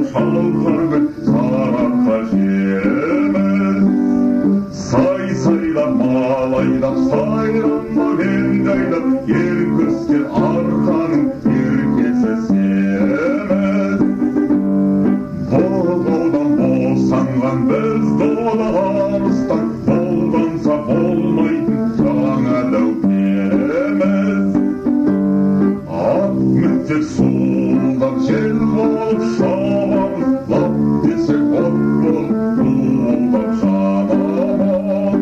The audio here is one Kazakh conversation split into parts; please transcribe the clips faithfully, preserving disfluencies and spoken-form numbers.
шалқармен сарапқа жеріміз. Сай-сайда малайдап, сайрандап, ендайдап, ер көстер арқаның еркесі серіміз. Болудан босанған біз доғарыстан, болданса болмайтын жаңа дәутеріміз. Ат мінсек суылдап, жел болып шабамыз, лап десек от болып дуылдап жанамыз.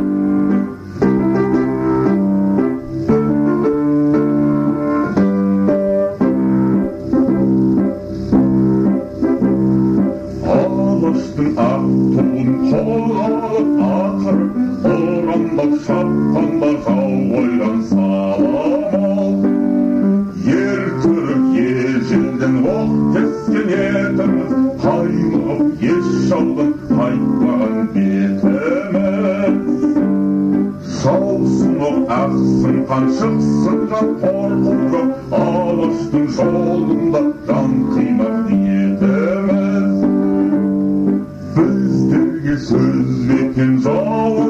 Алаштың ақ туын қолғалып ақырып, ұрандап шапқанда жау ойран саламыз. Ер түрік ежелден оқ тескен етіміз, қаймығып еш жаудан қайтпаған бетіміз. Жаусын оқ ақсын қан, шықсын жан қорқу жоқ, алаштың жолында жан қимақ ниетіміз. Біздерге сөз бекен жауы